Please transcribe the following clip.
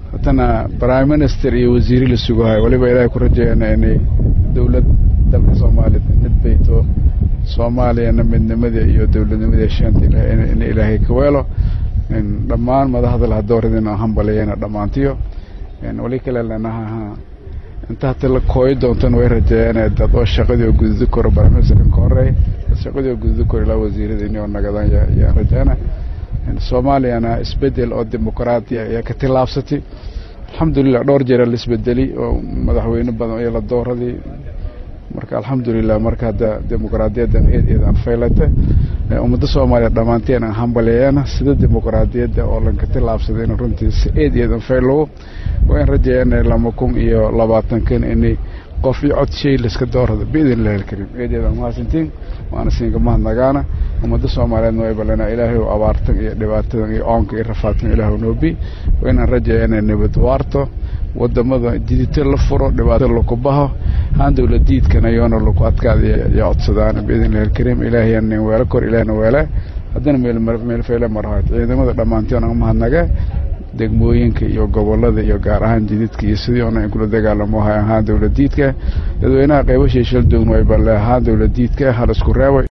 hatana prime minister iyo wasiir la sugahay waliba ilaahay ku rajeeyana inay dawlad dalka Soomaaliya midbayto Soomaaliyana midnimada iyo dawladnimada shanta in ilaahay ka weelo in dhammaan madaxda la dooradina hambaliyana dhamaantiyo in wali kale lanaha inta la kooy doontan way rajeeyana dad oo shaqadii guduud kor barnaamijkan koray shaqadii guduud kor la wasiirada inay nagadan ya rajeeyana in Soomaaliyana isbedel oo dimuqraadiya ay ka tilaabsatay alxamdulillah dhowr jeer la isbedeli oo madaxweyne badan ay la dooraday marka alxamdulillah marka hada dimuqraadiyadan aan faylata ummadda Soomaaliya dhamaanteen aan hambaliyana sida dimuqraadiyada oo la ka tilaabsaday in runtii aan faylo waan rajeeyana 2020 in qof iyo cod shay la iska doorado biidin la helkarin aan maasantiin waana siinka mahadnaqana ummadda Soomaaliyeed way balana ilaahay oo abaartan iyo dhibaatada iyo oonka iyo rafaadkan ilaahay noobi waan rajeeyana nabad waarto wadamada jidita la furo dhibaato la ku baho haan dawladdiidkana yoona lagu adkaadaya ya codsadaan biidin la helkarin ilaahay aan weela kor ilaahna weela hadana meel fayla marhaad ciidamada dhamaanteen aan mahadnaga degmooyinka iyo gobolada iyo gaar ahaan jididka iyo sidii oo kula dagaalamo ahaan dawladdiidka dadweynaha qaybashay shil doon way bal ahaan dawladdiidka hal isku reebo